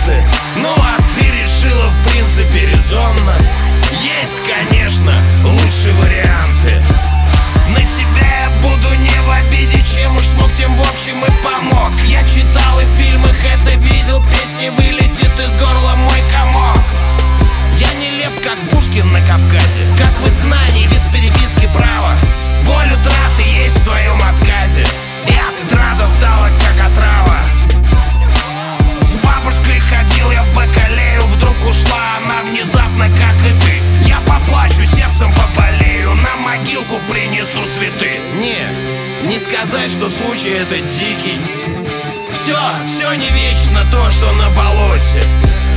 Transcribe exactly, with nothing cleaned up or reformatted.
варианты. Ну а ты решила в принципе резонно. Есть, конечно, лучшие варианты. На тебя я буду не в обиде, чем уж смог, тем в общем и помог. Я читал и в фильмах это видел, песни вылетит из горла мой комок. Я не леп, как Пушкин на Кавказе, как в изгнании, без переписки права. Боль утраты есть в твоем отказе, и отрада стала как отрава. С бабушкой ходил я в Бакалею, вдруг ушла она внезапно, как и ты. Я поплачу, сердцем поболею, на могилку принесу цветы. Не, не сказать, что случай этот дикий. Все, все не вечно то, что на болоте.